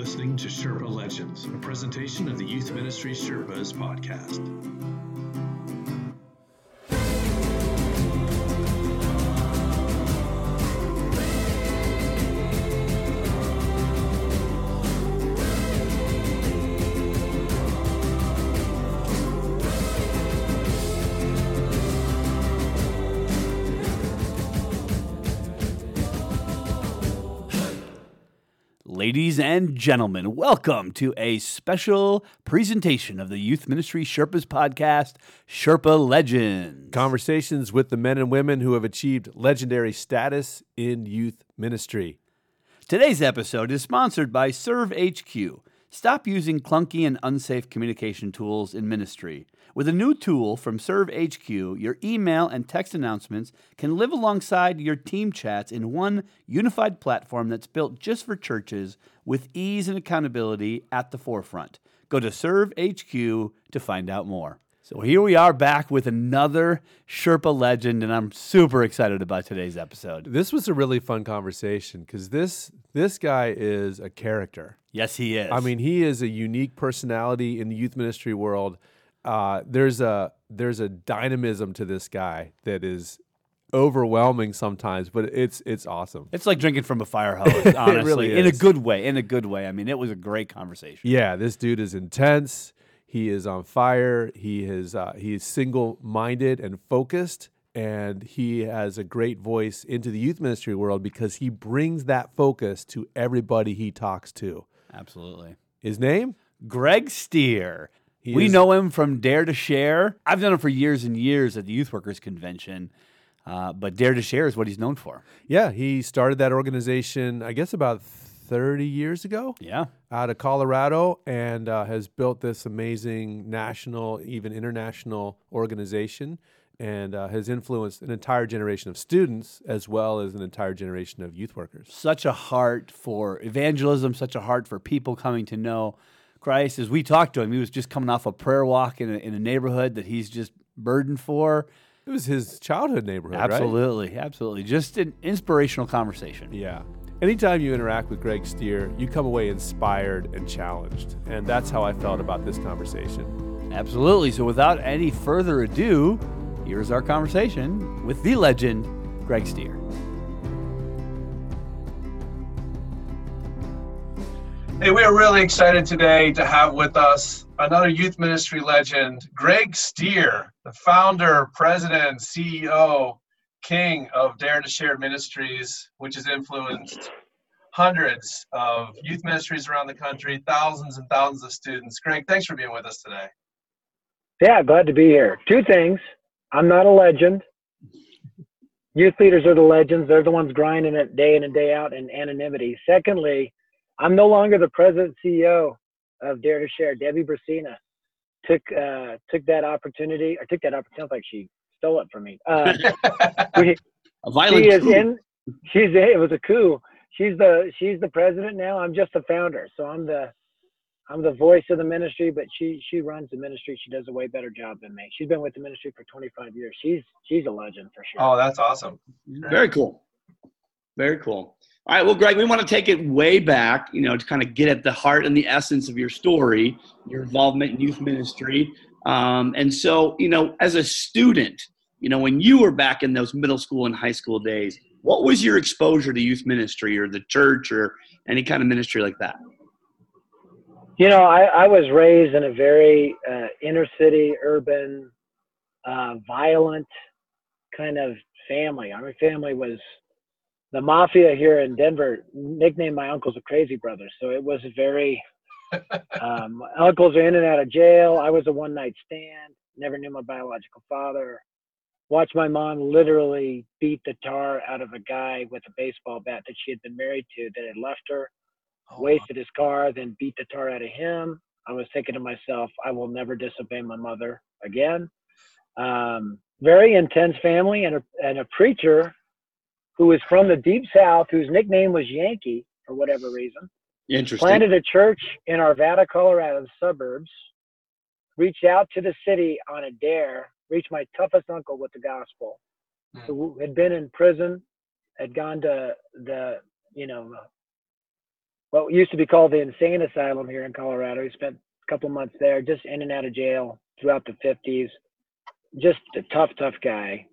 listening to Sherpa Legends, a presentation of the Youth Ministry Sherpas podcast. Ladies and gentlemen, welcome to a special presentation of the Youth Ministry Sherpas podcast, Sherpa Legends. Conversations with the men and women who have achieved legendary status in youth ministry. Today's episode is sponsored by Serve HQ. Stop using clunky and unsafe communication tools in ministry. With a new tool from Serve HQ, your email and text announcements can live alongside your team chats in one unified platform that's built just for churches with ease and accountability at the forefront. Go to Serve HQ to find out more. So here we are back with another Sherpa legend, and I'm super excited about today's episode. This was a really fun conversation because this guy is a character. Yes, he is. I mean, he is a unique personality in the youth ministry world. There's a dynamism to this guy that is overwhelming sometimes, but it's awesome. It's like drinking from a fire hose, honestly. It really is. In a good way. I mean, it was a great conversation. Yeah, this dude is intense. He is on fire. He is single-minded and focused, and he has a great voice into the youth ministry world because he brings that focus to everybody he talks to. Absolutely. His name? Greg Stier. We know him from Dare to Share. I've done it for years and years at the Youth Workers Convention, but Dare to Share is what he's known for. Yeah, he started that organization, I guess, about 30 years ago. Yeah. Out of Colorado, and has built this amazing national, even international organization, and has influenced an entire generation of students as well as an entire generation of youth workers. Such a heart for evangelism, such a heart for people coming to know Christ. As we talked to him, he was just coming off a prayer walk in a neighborhood that he's just burdened for. It was his childhood neighborhood, Absolutely, right? Absolutely. Just an inspirational conversation. Yeah. Anytime you interact with Greg Stier, you come away inspired and challenged. And that's how I felt about this conversation. Absolutely. So without any further ado, here's our conversation with the legend, Greg Stier. Hey, we are really excited today to have with us another youth ministry legend, Greg Stier, the founder, president, CEO, king of Dare to Share Ministries, which has influenced hundreds of youth ministries around the country, thousands and thousands of students. Greg, thanks for being with us today. Yeah, glad to be here. Two things. I'm not a legend. Youth leaders are the legends. They're the ones grinding it day in and day out in anonymity. Secondly, I'm no longer the president CEO of Dare to Share. Debbie Brasina took that opportunity. Like she stole it from me. A violent coup. It was a coup. She's the president now. I'm just the founder. So I'm the voice of the ministry, but she runs the ministry. She does a way better job than me. She's been with the ministry for 25 years. She's a legend for sure. Oh, that's awesome. Very cool. Very cool. All right, well, Greg, we want to take it way back, to kind of get at the heart and the essence of your story, your involvement in youth ministry. And so, as a student, when you were back in those middle school and high school days, what was your exposure to youth ministry or the church or any kind of ministry like that? I was raised in a very inner city, urban, violent kind of family. Our family was the mafia here in Denver, nicknamed my uncles the Crazy Brothers. So it was very, my uncles are in and out of jail. I was a one-night stand, never knew my biological father. Watched my mom literally beat the tar out of a guy with a baseball bat that she had been married to that had left her, wasted his car, then beat the tar out of him. I was thinking to myself, I will never disobey my mother again. Very intense family and a preacher who was from the Deep South, whose nickname was Yankee for whatever reason. Interesting. Planted a church in Arvada, Colorado, the suburbs, reached out to the city on a dare, reached my toughest uncle with the gospel, who had been in prison, had gone to the what used to be called the insane asylum here in Colorado. He spent a couple months there, just in and out of jail throughout the 50s. Just a tough guy.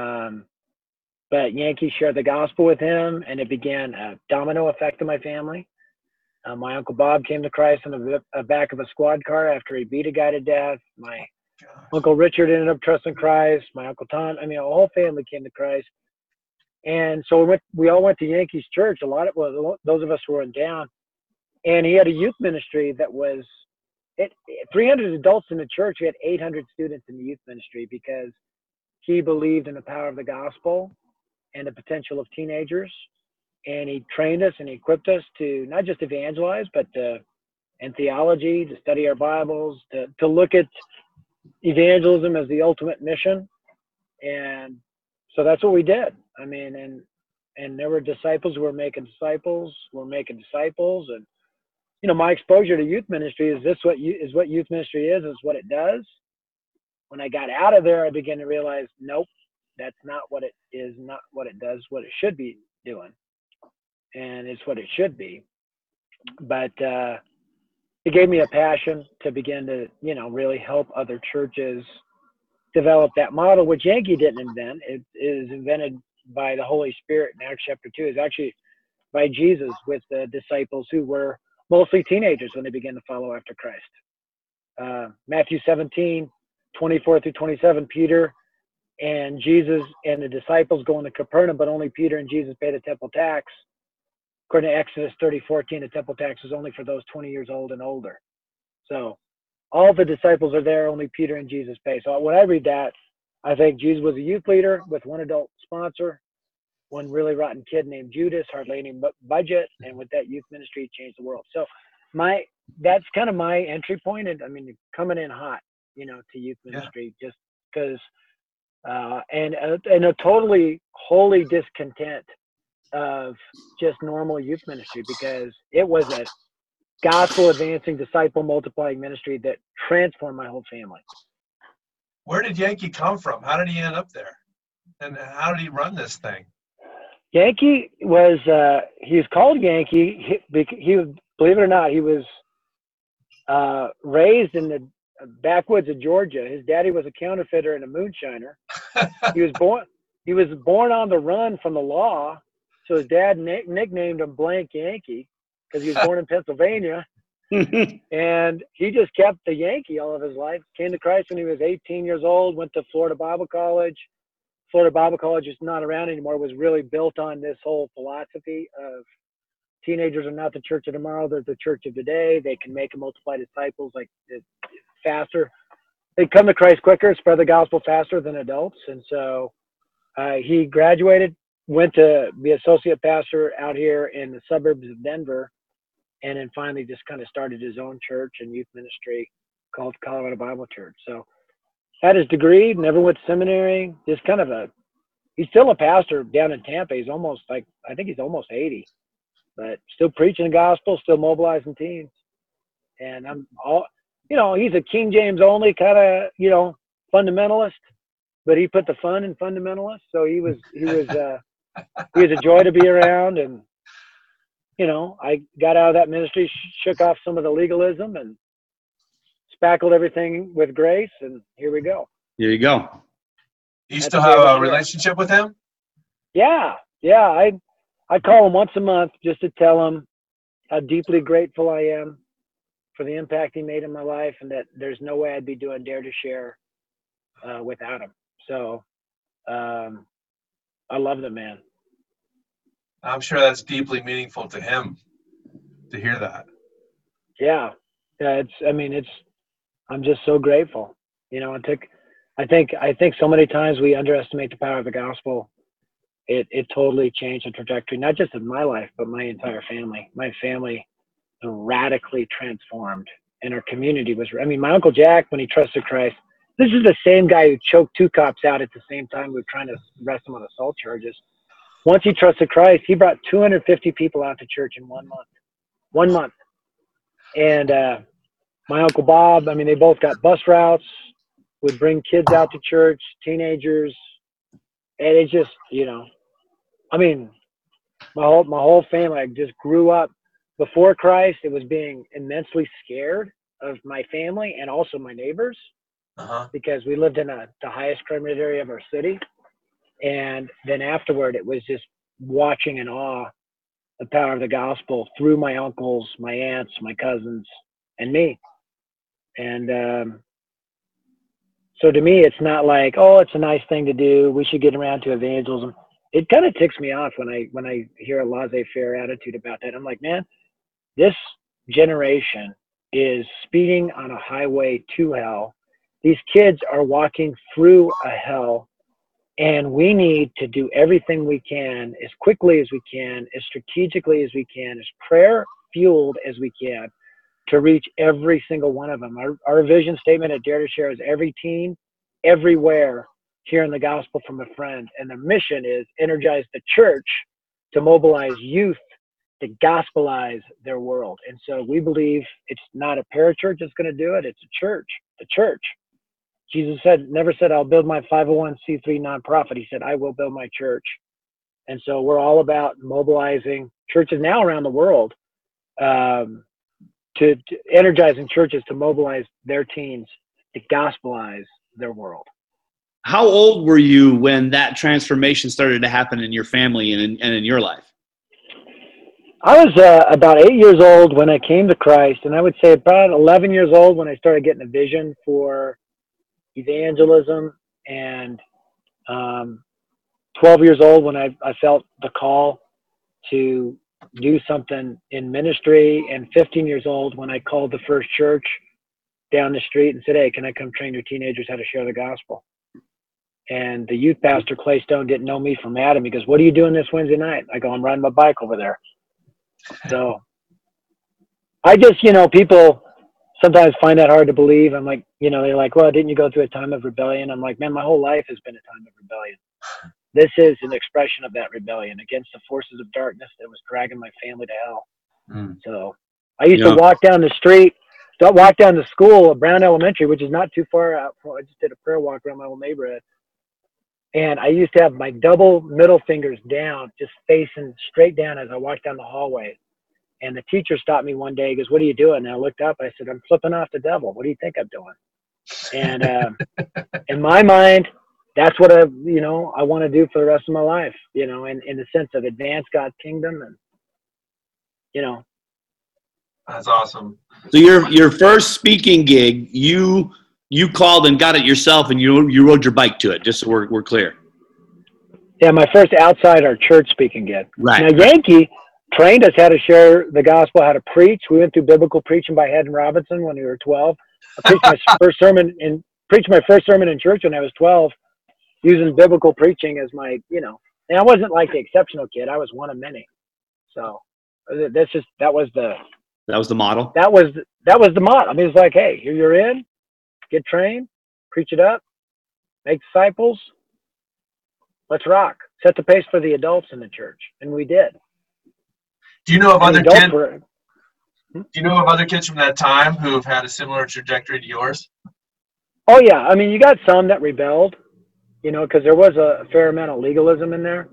But Yankee shared the gospel with him, and it began a domino effect in my family. My Uncle Bob came to Christ on the back of a squad car after he beat a guy to death. My Uncle Richard ended up trusting Christ. My Uncle Tom, I mean, our whole family came to Christ. And so we all went to Yankees church. Those of us who were in town. And he had a youth ministry that was 300 adults in the church. We had 800 students in the youth ministry because he believed in the power of the gospel and the potential of teenagers. And he trained us and he equipped us to not just evangelize, but in theology, to study our Bibles, to look at evangelism as the ultimate mission. And so that's what we did. I mean, and there were disciples who were making disciples, and you know, my exposure to youth ministry is what youth ministry is what it does. When I got out of there, I began to realize, nope, that's not what it is, not what it does, what it should be doing. And it's what it should be. But it gave me a passion to begin to, you know, really help other churches develop that model, which Yankee didn't invent. It is invented by the Holy Spirit in Acts chapter 2. It's actually by Jesus with the disciples who were mostly teenagers when they began to follow after Christ. Matthew 17, 24 through 27, Peter and Jesus and the disciples go into Capernaum, but only Peter and Jesus pay the temple tax. According to Exodus 30:14, the temple tax is only for those 20 years old and older. So all the disciples are there, only Peter and Jesus pay. So when I read that, I think Jesus was a youth leader with one adult sponsor, one really rotten kid named Judas, hardly any budget, and with that youth ministry, changed the world. So that's kind of my entry point. And I mean, coming in hot, you know, to youth ministry, just because, and a totally holy discontent of just normal youth ministry, because it was a gospel advancing, disciple multiplying ministry that transformed my whole family. Where did Yankee come from? How did he end up there? And how did he run this thing? Yankee was, he was called Yankee. He was, believe it or not, he was raised in the backwoods of Georgia. His daddy was a counterfeiter and a moonshiner. He was born on the run from the law. So his dad nicknamed him Blank Yankee because he was born in Pennsylvania. And he just kept the Yankee all of his life. Came to Christ when he was 18 years old, went to Florida Bible College. Florida Bible College is not around anymore. It was really built on this whole philosophy of teenagers are not the church of tomorrow, they're the church of today. They can make and multiply disciples like faster. They come to Christ quicker, spread the gospel faster than adults. And so he graduated, went to be associate pastor out here in the suburbs of Denver, and then finally just kind of started his own church and youth ministry called Colorado Bible Church. So had his degree, never went to seminary, just kind of he's still a pastor down in Tampa. He's almost I think he's almost 80, but still preaching the gospel, still mobilizing teens. And he's a King James only kind of, fundamentalist, but he put the fun in fundamentalist. So he was a joy to be around. And, I got out of that ministry, shook off some of the legalism and spackled everything with grace. And here we go. Here you go. You still have a relationship with him? Yeah. I call him once a month just to tell him how deeply grateful I am for the impact he made in my life, and that there's no way I'd be doing Dare to Share without him. So I love the man. I'm sure that's deeply meaningful to him to hear that. Yeah. I'm just so grateful. I think so many times we underestimate the power of the gospel. It totally changed the trajectory, not just of my life, but my entire family. My family radically transformed, and our community was, my Uncle Jack, when he trusted Christ, this is the same guy who choked two cops out at the same time we were trying to arrest him on assault charges. Once he trusted Christ, he brought 250 people out to church in 1 month. 1 month. And my Uncle Bob, they both got bus routes, would bring kids out to church, teenagers. And it just, my whole family just grew up before Christ, it was being immensely scared of my family and also my neighbors because we lived in the highest crime rate area of our city. And then afterward, it was just watching in awe the power of the gospel through my uncles, my aunts, my cousins, and me. And so to me, it's not like, oh, it's a nice thing to do, we should get around to evangelism. It kind of ticks me off when I hear a laissez-faire attitude about that. I'm like, man, this generation is speeding on a highway to hell. These kids are walking through a hell, and we need to do everything we can, as quickly as we can, as strategically as we can, as prayer-fueled as we can, to reach every single one of them. Our vision statement at Dare to Share is every teen, everywhere, hearing the gospel from a friend. And the mission is energize the church to mobilize youth to gospelize their world. And so we believe it's not a parachurch that's going to do it. It's a church, the church. Jesus never said, I'll build my 501c3 nonprofit. He said, I will build my church. And so we're all about mobilizing churches now around the world, to energizing churches to mobilize their teens to gospelize their world. How old were you when that transformation started to happen in your family and in your life? I was about 8 years old when I came to Christ, and I would say about 11 years old when I started getting a vision for evangelism, and 12 years old when I felt the call to do something in ministry, and 15 years old when I called the first church down the street and said, hey, can I come train your teenagers how to share the gospel? And the youth pastor, Clay Stone, didn't know me from Adam. He goes, what are you doing this Wednesday night? I go, I'm riding my bike over there. So I just, people sometimes find that hard to believe. I'm like, they're like, well, didn't you go through a time of rebellion? I'm like, man, my whole life has been a time of rebellion. This is an expression of that rebellion against the forces of darkness that was dragging my family to hell. So I used to walk down the street, walk down to school at Brown Elementary, which is not too far out. I just did a prayer walk around my old neighborhood. And I used to have my double middle fingers down, just facing straight down as I walked down the hallway. And the teacher stopped me one day. He goes, what are you doing? And I looked up. I said, I'm flipping off the devil. What do you think I'm doing? And in my mind, that's what I want to do for the rest of my life, in the sense of advance God's kingdom. And, That's awesome. So your first speaking gig, you called and got it yourself, and you rode your bike to it, just so we're clear. Yeah, my first outside our church speaking gig. Right. Now, Yankee trained us how to share the gospel, how to preach. We went through biblical preaching by Haddon Robinson when we were 12. I preached my first sermon in church when I was 12, using biblical preaching as my, and I wasn't like the exceptional kid. I was one of many. So that was the model. That was the model. I mean, it's like, hey, here you're in, get trained, preach it up, make disciples. Let's rock. Set the pace for the adults in the church. And we did. Do you know of other kids? Do you know of other kids from that time who have had a similar trajectory to yours? Oh yeah, I mean, you got some that rebelled, because there was a fair amount of legalism in there.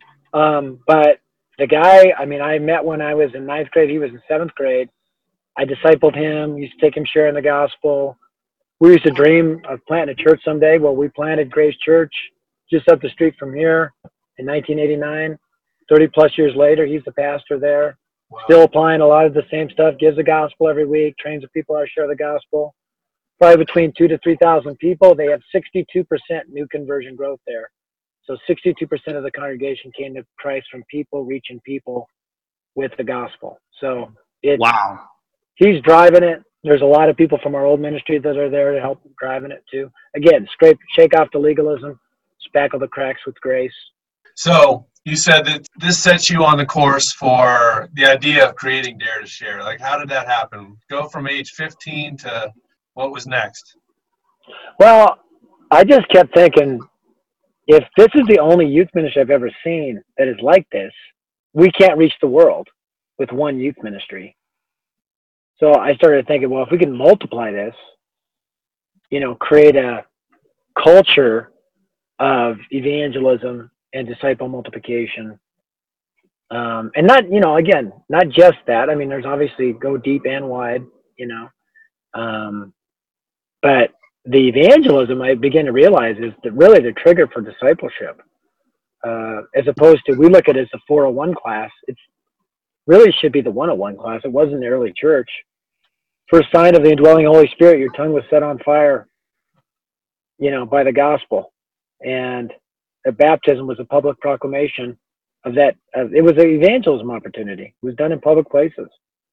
But the guy, I met when I was in 9th grade. He was in 7th grade. I discipled him. Used to take him sharing the gospel. We used to dream of planting a church someday. Well, we planted Grace Church just up the street from here in 1989. 30 plus years later, he's the pastor there. Wow. Still applying a lot of the same stuff, gives the gospel every week, trains the people how to share the gospel. Probably between 2,000 to 3,000 people. They have 62% new conversion growth there. So 62% of the congregation came to Christ from people reaching people with the gospel. So wow. He's driving it. There's a lot of people from our old ministry that are there to help driving it too. Again, shake off the legalism, spackle the cracks with grace. So you said that this sets you on the course for the idea of creating Dare to Share. Like, how did that happen? Go from age 15 to what was next? Well, I just kept thinking, if this is the only youth ministry I've ever seen that is like this, we can't reach the world with one youth ministry. So I started thinking, well, if we can multiply this, create a culture of evangelism and disciple multiplication, And not, again, not just that. I mean, there's obviously go deep and wide, but the evangelism I began to realize is that really the trigger for discipleship, as opposed to, we look at it as a 401 class. It's really should be the 101 class. It was in the early church. First sign of the indwelling Holy Spirit, your tongue was set on fire, by the gospel. And the baptism was a public proclamation of that. It was an evangelism opportunity. It was done in public places.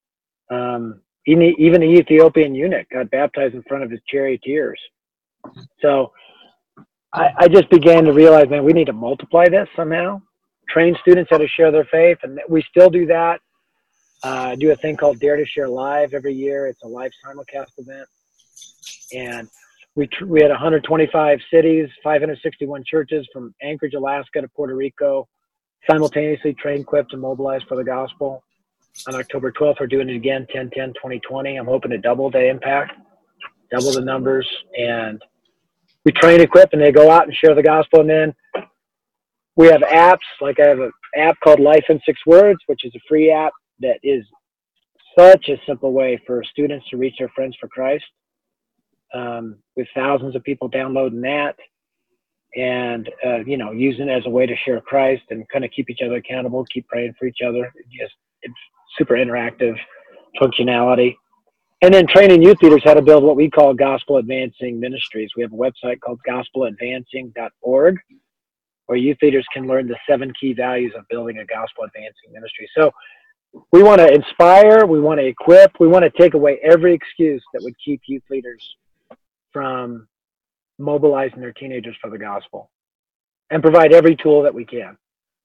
Even the Ethiopian eunuch got baptized in front of his charioteers. So I just began to realize, man, we need to multiply this somehow. Train students how to share their faith, and we still do that. I do a thing called Dare to Share Live every year. It's a live simulcast event, and we had 125 cities, 561 churches from Anchorage, Alaska to Puerto Rico, simultaneously trained, equipped, and mobilized for the gospel. On October 12th, we're doing it again, 10/10/2020. I'm hoping to double the impact, double the numbers, and we train, equip, and they go out and share the gospel. And then we have apps, like I have an app called Life in 6 Words, which is a free app that is such a simple way for students to reach their friends for Christ, with thousands of people downloading that and, using it as a way to share Christ and kind of keep each other accountable, keep praying for each other. It's super interactive functionality. And then training youth leaders how to build what we call gospel advancing ministries. We have a website called gospeladvancing.org, where youth leaders can learn the 7 key values of building a gospel advancing ministry. So we want to inspire, we want to equip, we want to take away every excuse that would keep youth leaders from mobilizing their teenagers for the gospel, and provide every tool that we can.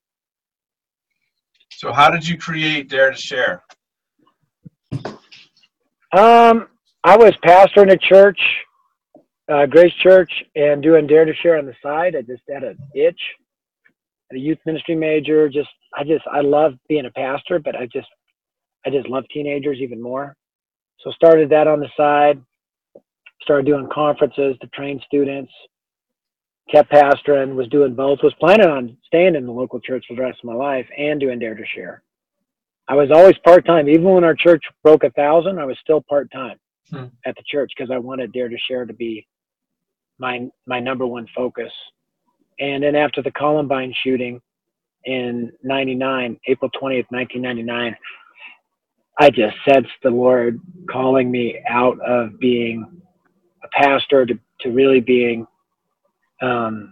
So how did you create Dare to Share? I was pastoring a church, Grace Church, and doing Dare to Share on the side. I just had an itch, a youth ministry major. I love being a pastor, but I just love teenagers even more. So started that on the side, started doing conferences to train students, kept pastoring, was doing both, was planning on staying in the local church for the rest of my life and doing Dare to Share. I was always part-time. Even when our church broke 1,000, I was still part-time at the church because I wanted Dare to Share to be my number one focus. And then after the Columbine shooting in 99, April 20th, 1999, I just sensed the Lord calling me out of being a pastor to really being kind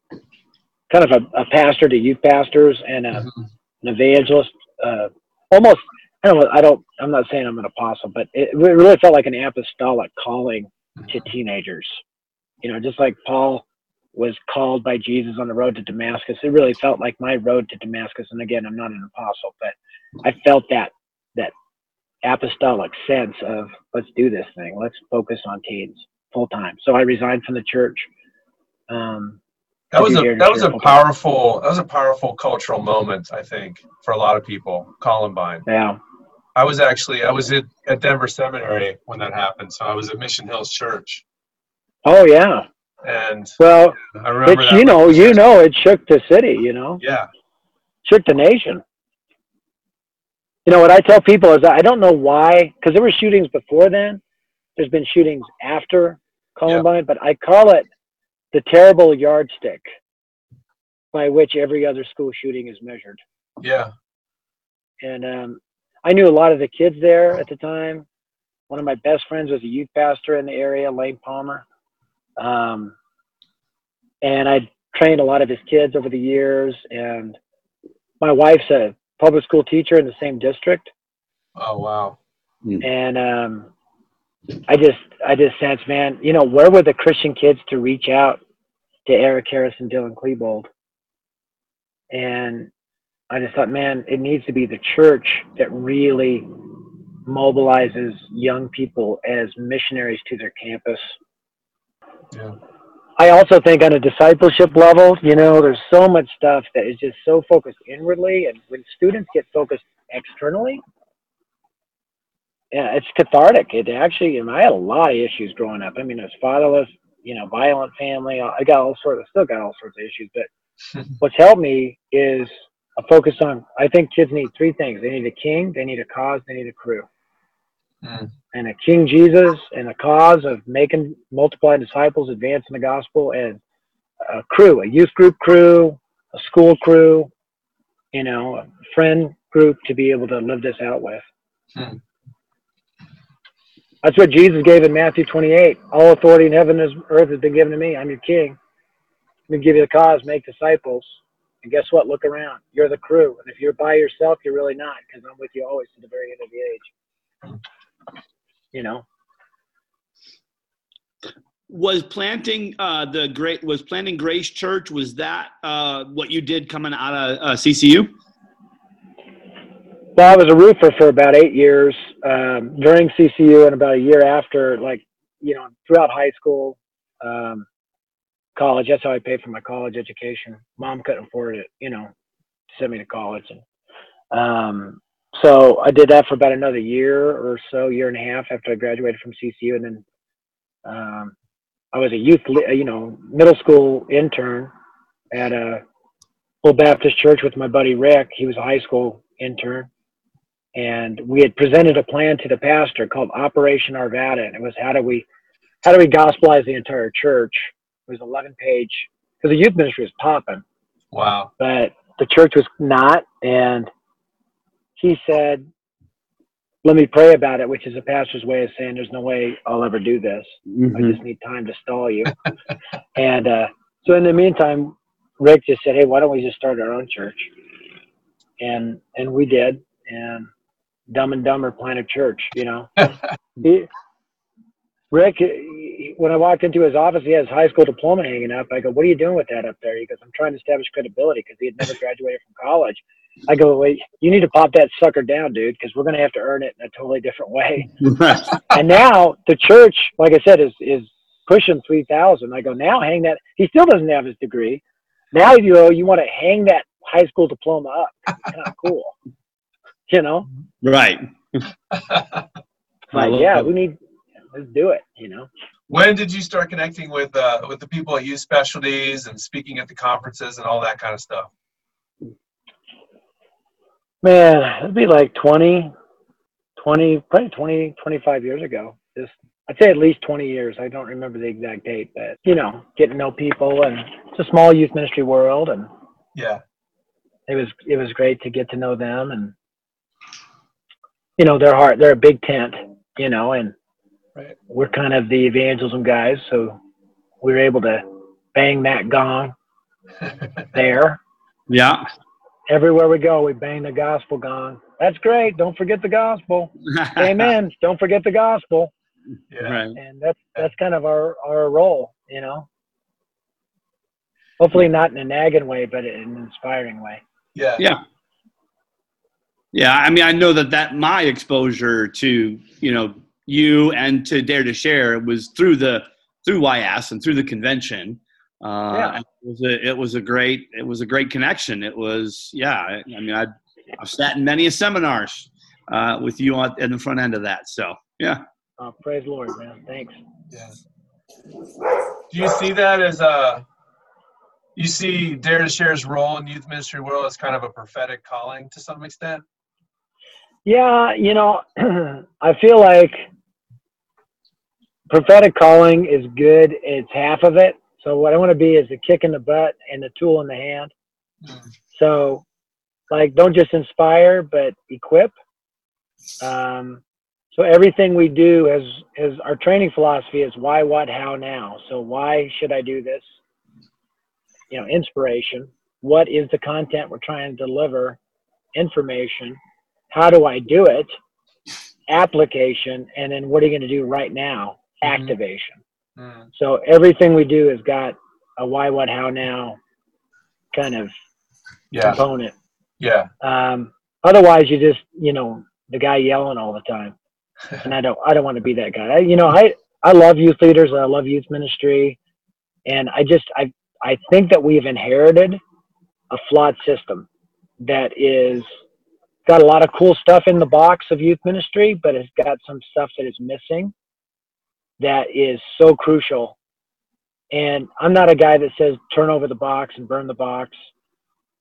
of a pastor to youth pastors and an evangelist. Almost, I'm not saying I'm an apostle, but it really felt like an apostolic calling to teenagers. Just like Paul was called by Jesus on the road to Damascus, it really felt like my road to Damascus. And again, I'm not an apostle, but I felt that apostolic sense of, let's do this thing. Let's focus on teens full time. So I resigned from the church. That was a powerful cultural moment, I think, for a lot of people. Columbine. Yeah. I was at Denver Seminary when that happened, so I was at Mission Hills Church. Oh yeah. And well, I remember it shook the city. Yeah. Shook the nation. What I tell people is I don't know why, because there were shootings before then. There's been shootings after Columbine, but I call it the terrible yardstick by which every other school shooting is measured. Yeah. And I knew a lot of the kids there at the time. One of my best friends was a youth pastor in the area, Lane Palmer. And I trained a lot of his kids over the years. And my wife's a public school teacher in the same district. Oh, wow. And I just sensed, man, where were the Christian kids to reach out to Eric Harris and Dylan Klebold? And I just thought, man, it needs to be the church that really mobilizes young people as missionaries to their campus. Yeah. I also think on a discipleship level, there's so much stuff that is just so focused inwardly. And when students get focused externally, yeah, it's cathartic. It actually, I had a lot of issues growing up. I mean, I was fatherless, violent family. Still got all sorts of issues. But what's helped me is I think kids need three things. They need a king, they need a cause, they need a crew. And a King Jesus and a cause of multiplying disciples, advancing the gospel, and a crew, a youth group crew, a school crew, a friend group to be able to live this out with. That's what Jesus gave in Matthew 28. All authority in heaven and earth has been given to me. I'm your king. Let me give you the cause, make disciples. And guess what? Look around. You're the crew. And if you're by yourself, you're really not, because I'm with you always to the very end of the age. Was planting Grace Church, was that what you did coming out of CCU? Well, I was a roofer for about 8 years during CCU, and about a year after, throughout high school, college. That's how I paid for my college education. Mom couldn't afford it, to send me to college. And so I did that for about another year or so, year and a half after I graduated from CCU. And then I was a middle school intern at a Full Baptist church with my buddy Rick. He was a high school intern. And we had presented a plan to the pastor called Operation Arvada. And it was how do we gospelize the entire church? It was 11-page, because the youth ministry was popping. Wow. But the church was not. And he said, let me pray about it, which is a pastor's way of saying there's no way I'll ever do this. I just need time to stall you. And so in the meantime, Rick just said, hey, why don't we just start our own church? And we did. And Dumb and Dumber planted church, Rick, when I walked into his office, he had his high school diploma hanging up. I go, what are you doing with that up there? He goes, I'm trying to establish credibility, because he had never graduated from college. I go, wait, you need to pop that sucker down, dude, because we're going to have to earn it in a totally different way. And now the church, like I said, is pushing 3,000. I go, now hang that. He still doesn't have his degree. Now you want to hang that high school diploma up. It's kind of cool. Right. Like, yeah, let's do it, When did you start connecting with the people at Youth Specialties and speaking at the conferences and all that kind of stuff? Man, it'd be like 25 years ago. I'd say at least 20 years. I don't remember the exact date, but, getting to know people, and it's a small youth ministry world. And yeah, it was great to get to know them. And, they're a big tent, and right. We're kind of the evangelism guys. So we were able to bang that gong there. Yeah. Everywhere we go, we bang the gospel gong. That's great. Don't forget the gospel. Amen. Don't forget the gospel. Yeah. Right. And that's kind of our role, Hopefully not in a nagging way, but in an inspiring way. Yeah. Yeah. Yeah. I mean, I know that my exposure to, you and to Dare to Share was through YS and through the convention. It was a great connection. It was, I mean, I've sat in many seminars with you in the front end of that. So, yeah. Oh, praise the Lord, man. Thanks. Yeah. Do you see that as you see Dare to Share's role in youth ministry world as kind of a prophetic calling to some extent? Yeah. I feel like prophetic calling is good. It's half of it. So what I want to be is the kick in the butt and the tool in the hand. So, don't just inspire, but equip. So everything we do is our training philosophy is why, what, how, now. So why should I do this? Inspiration. What is the content we're trying to deliver? Information. How do I do it? Application. And then what are you going to do right now? Activation. So everything we do has got a why, what, how, now kind of component. Yeah. Otherwise, you just, the guy yelling all the time. And I don't want to be that guy. I love youth leaders. I love youth ministry. And I think that we've inherited a flawed system that is got a lot of cool stuff in the box of youth ministry, but it's got some stuff that is missing that is so crucial. And I'm not a guy that says turn over the box and burn the box.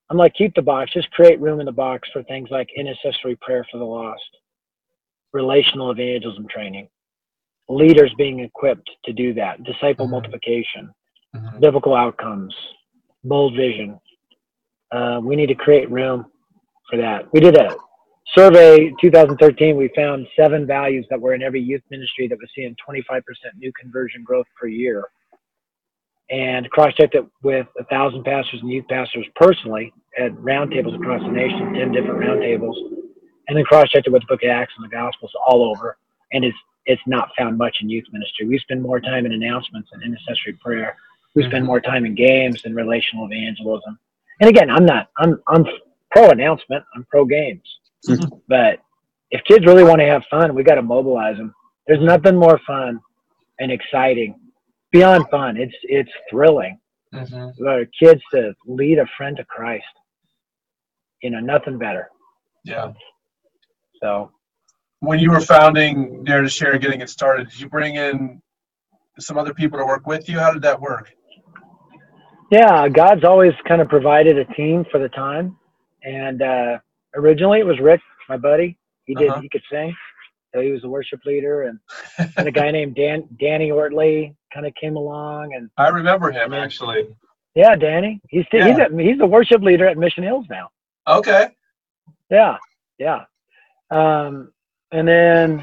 I'm like, keep the box, just create room in the box for things like intercessory prayer for the lost, relational evangelism training, leaders being equipped to do that, disciple multiplication, biblical outcomes, bold vision. We need to create room for that. We did a survey 2013. We found 7 values that were in every youth ministry that was seeing 25% new conversion growth per year, and cross-checked it with 1,000 pastors and youth pastors personally at roundtables across the nation, 10 different roundtables, and then cross-checked it with the Book of Acts and the Gospels all over. And it's not found much in youth ministry. We spend more time in announcements and intercessory prayer. We spend more time in games and relational evangelism. And again, I'm pro announcement. I'm pro games. But if kids really want to have fun, we got to mobilize them. There's nothing more fun and exciting. Beyond fun, it's thrilling for kids to lead a friend to Christ. Nothing better. Yeah. So when you were founding Dare to Share, getting it started, did you bring in some other people to work with you? How did that work? Yeah, God's always kind of provided a team for the time. And originally it was Rick, my buddy. He could sing. So he was the worship leader, and a guy named Danny Ortley kind of came along, and I remember him actually. Yeah, Danny. He's the worship leader at Mission Hills now. Okay. Yeah. And then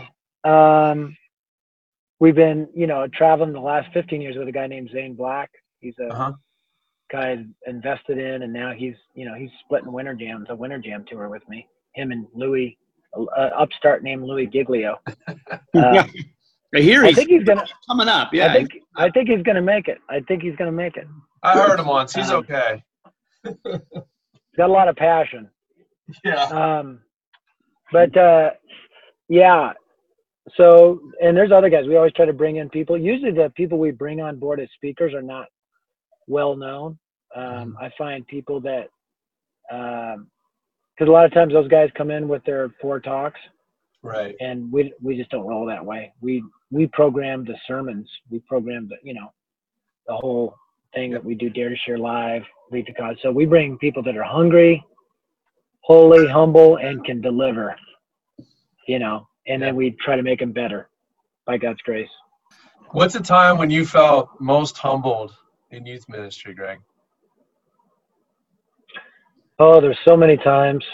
we've been, traveling the last 15 years with a guy named Zane Black. He's a guy I invested in, and now he's splitting a winter jam tour with me. Him and Louis. Upstart named Louis Giglio. I think he's gonna coming up. Yeah, I think he's gonna make it. I heard him once. He's okay. He's got a lot of passion. Yeah. Yeah. So, and there's other guys. We always try to bring in people. Usually, the people we bring on board as speakers are not well known. I find people that. Because a lot of times those guys come in with their 4 talks, right? And we just don't roll that way. We program the sermons. We program the whole thing that we do. Dare to Share Live, Lead to God. So we bring people that are hungry, holy, humble, and can deliver. And then we try to make them better by God's grace. What's a time when you felt most humbled in youth ministry, Greg? Oh, there's so many times.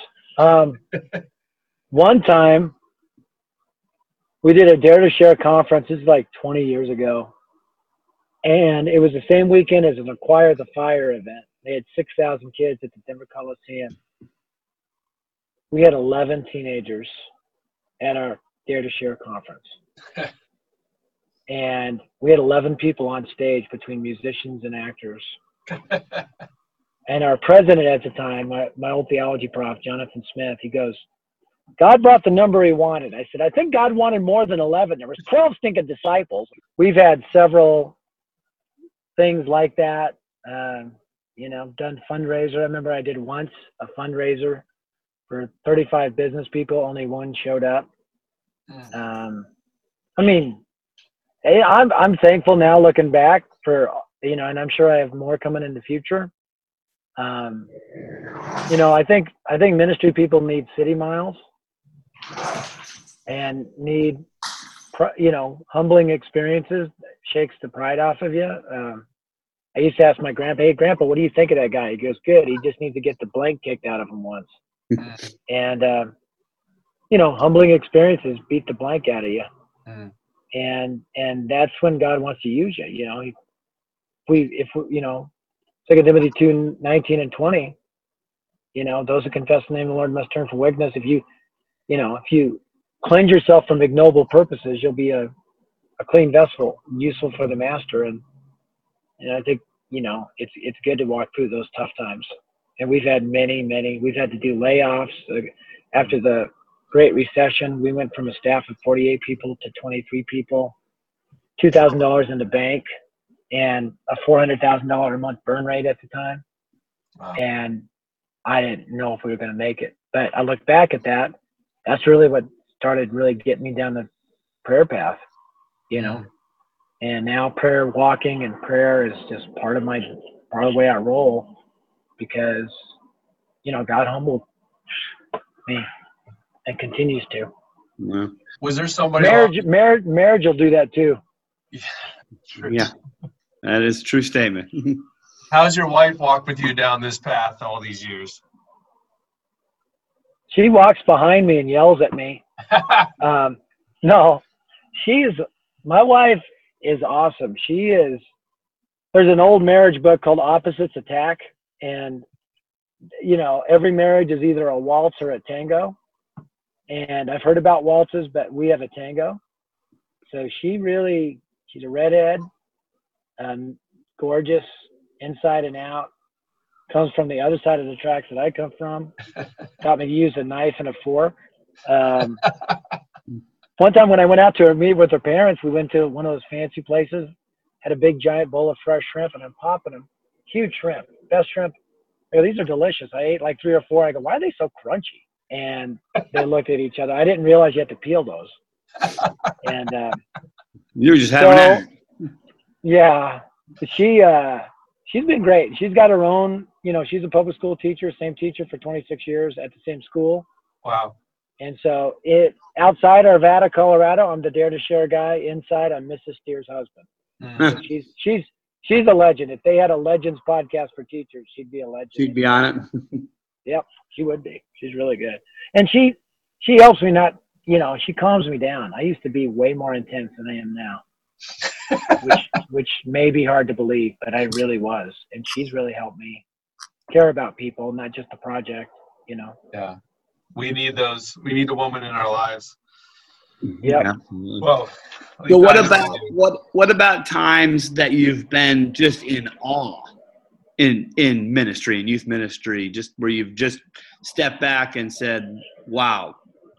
One time we did a Dare to Share conference. This is like 20 years ago. And it was the same weekend as an Acquire the Fire event. They had 6,000 kids at the Denver Coliseum. We had 11 teenagers at our Dare to Share conference. And we had 11 people on stage between musicians and actors. And our president at the time, my old theology prof, Jonathan Smith, he goes, God brought the number he wanted. I said, I think God wanted more than 11. There was 12 stinking disciples. We've had several things like that. Done fundraiser. I remember I did once a fundraiser for 35 business people. Only one showed up. I'm thankful now looking back for, and I'm sure I have more coming in the future. I think ministry people need city miles and need, humbling experiences. Shakes the pride off of you. I used to ask my grandpa, hey, Grandpa, what do you think of that guy? He goes, good. He just needs to get the blank kicked out of him once. And, humbling experiences beat the blank out of you. And that's when God wants to use you. If 2 Timothy 2:19 and 20, those who confess the name of the Lord must turn from wickedness. If you cleanse yourself from ignoble purposes, you'll be a clean vessel, useful for the master. And I think, it's good to walk through those tough times. And we've had we've had to do layoffs. After the Great Recession, we went from a staff of 48 people to 23 people, $2,000 in the bank, and a $400,000 a month burn rate at the time. Wow. And I didn't know if we were going to make it. But I look back at that. That's really what started really getting me down the prayer path, And now prayer walking and prayer is just part of the way I roll, because God humbled me and continues to. Yeah. Was there somebody? Marriage will do that too. True. Yeah, that is a true statement. How's your wife walked with you down this path all these years? She walks behind me and yells at me. No, my wife is awesome. There's an old marriage book called Opposites Attack. And, every marriage is either a waltz or a tango. And I've heard about waltzes, but we have a tango. So she's a redhead, gorgeous inside and out. Comes from the other side of the tracks that I come from. Taught me to use a knife and a fork. One time when I went out to meet with her parents, we went to one of those fancy places, had a big giant bowl of fresh shrimp, and I'm popping them. Huge shrimp, best shrimp. These are delicious. I ate like 3 or 4. I go, why are they so crunchy? And they looked at each other. I didn't realize you had to peel those. And You were just having that. Yeah, she's been great. She's got her own, she's a public school teacher, same teacher for 26 years at the same school. Wow. And so outside Arvada, Colorado, I'm the Dare to Share guy. Inside, I'm Mrs. Steer's husband. Mm-hmm. So she's a legend. If they had a Legends podcast for teachers, she'd be a legend. She'd be on it. Yep, she would be. She's really good. And she helps me not, she calms me down. I used to be way more intense than I am now, which may be hard to believe, but I really was. And she's really helped me care about people, not just the project, Yeah. We need those. We need a woman in our lives. Yep. Absolutely. Well, So what about times that you've been just in awe in ministry, in youth ministry, just where you've just stepped back and said, wow?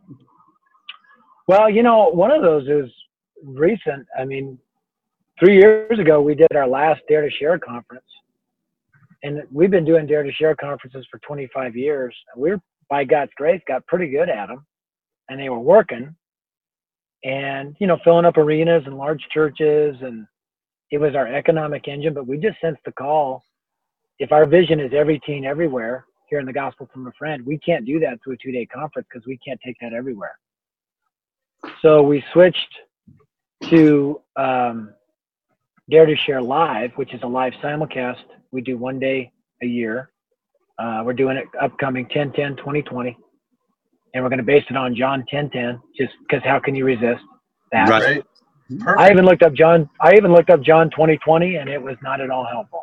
Well, one of those is recent. I mean, 3 years ago, we did our last Dare to Share conference. And we've been doing Dare to Share conferences for 25 years. We're, by God's grace, got pretty good at them. And they were working. And, filling up arenas and large churches. And it was our economic engine. But we just sensed the call. If our vision is every teen everywhere, hearing the gospel from a friend, we can't do that through a 2-day conference because we can't take that everywhere. So we switched to Dare to Share Live, which is a live simulcast. We do 1 day a year. We're doing it upcoming 10/10/2020. And we're going to base it on John 10:10, just because how can you resist that? Right. Perfect. I even looked up John 2020, and it was not at all helpful.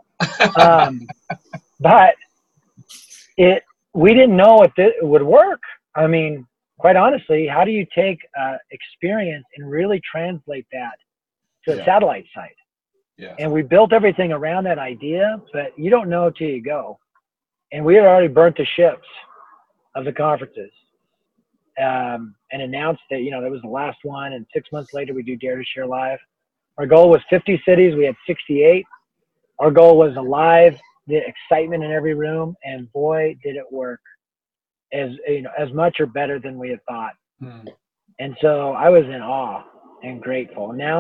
But we didn't know if it would work. I mean, quite honestly, how do you take experience and really translate that to a satellite site? Yeah. And we built everything around that idea, but you don't know till you go. And we had already burnt the ships of the conferences and announced that, that was the last one. And 6 months later, we do Dare to Share Live. Our goal was 50 cities. We had 68. Our goal was alive, the excitement in every room. And boy, did it work as much or better than we had thought. Hmm. And so I was in awe and grateful. Now,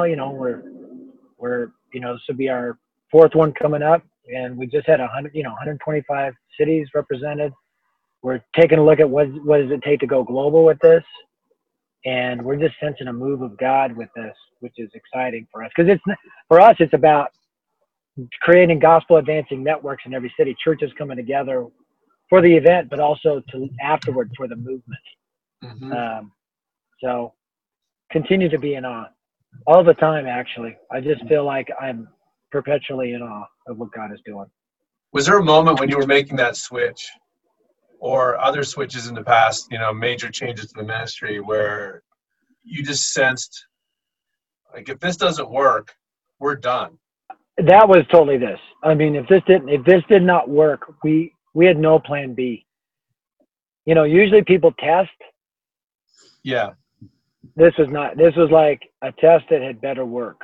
we're this will be our 4th one coming up, and we just had 125 cities represented. We're taking a look at what does it take to go global with this, and we're just sensing a move of God with this, which is exciting for us because it's about creating gospel advancing networks in every city, churches coming together for the event, but also to afterward for the movement. Mm-hmm. So continue to be in awe. All the time, actually. I just feel like I'm perpetually in awe of what God is doing. Was there a moment when you were making that switch or other switches in the past, major changes to the ministry where you just sensed, like, if this doesn't work, we're done? That was totally this. I mean, if this did not work, we had no plan B. Usually people test. Yeah. This was like a test that had better work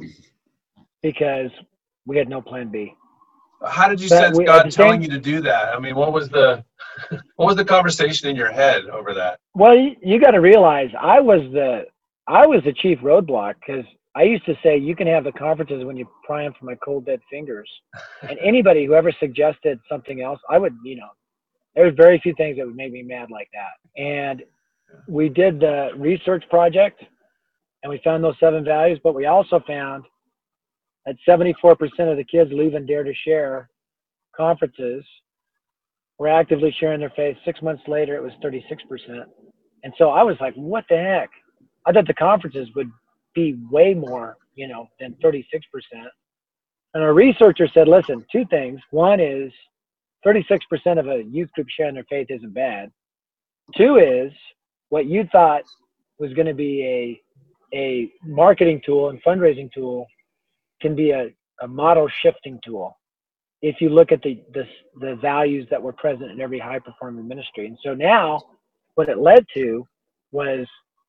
because we had no plan B. How did you sense God telling you to do that? I mean, what was the conversation in your head over that? Well, you got to realize I was the chief roadblock because I used to say you can have the conferences when you pry them from my cold dead fingers, and anybody who ever suggested something else, I would There's very few things that would make me mad like that. And we did the research project, and we found those 7 values, but we also found that 74% of the kids leaving Dare to Share conferences were actively sharing their faith. 6 months later, it was 36%. And so I was like, what the heck? I thought the conferences would be way more, than 36%. And our researcher said, listen, 2 things. One is 36% of a youth group sharing their faith isn't bad. 2 is what you thought was going to be a marketing tool and fundraising tool can be a model shifting tool if you look at the values that were present in every high performing ministry. And so now what it led to was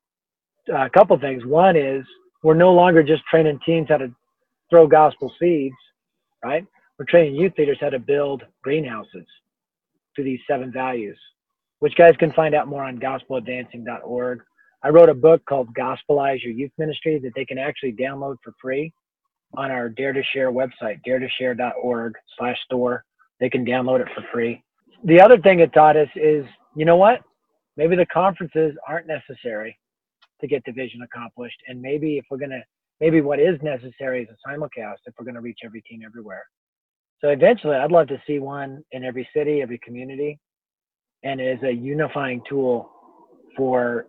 a couple of things. One is we're no longer just training teens how to throw gospel seeds, right? We're training youth leaders how to build greenhouses to these 7 values, which guys can find out more on gospeladvancing.org. I wrote a book called Gospelize Your Youth Ministry that they can actually download for free on our Dare to Share website, daretoshare.org/store. They can download it for free. The other thing it taught us is, you know what? Maybe the conferences aren't necessary to get the vision accomplished. And maybe what is necessary is a simulcast if we're going to reach every teen everywhere. So eventually I'd love to see one in every city, every community, and as a unifying tool for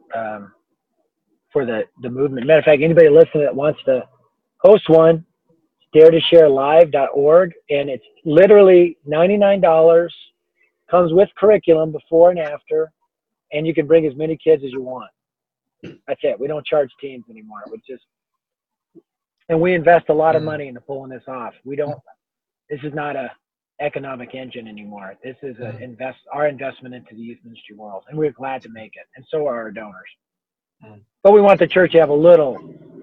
the movement. Matter of fact, anybody listening that wants to host one, daretosharelive.org, and it's literally $99, comes with curriculum before and after, and you can bring as many kids as you want. That's it. We don't charge teams anymore. And we invest a lot of money into pulling this off. This is not a economic engine anymore. This is our investment into the youth ministry world, and we're glad to make it, and so are our donors. But we want the church to have a little